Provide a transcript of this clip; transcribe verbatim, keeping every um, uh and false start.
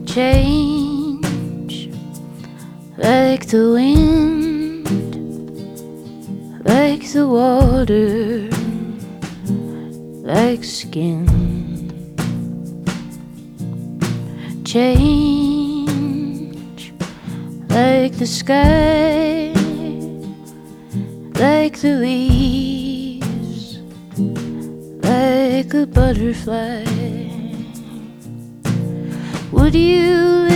change like the wind, like the water, like skin. Change like the sky, like the leaves, like a butterfly. Would you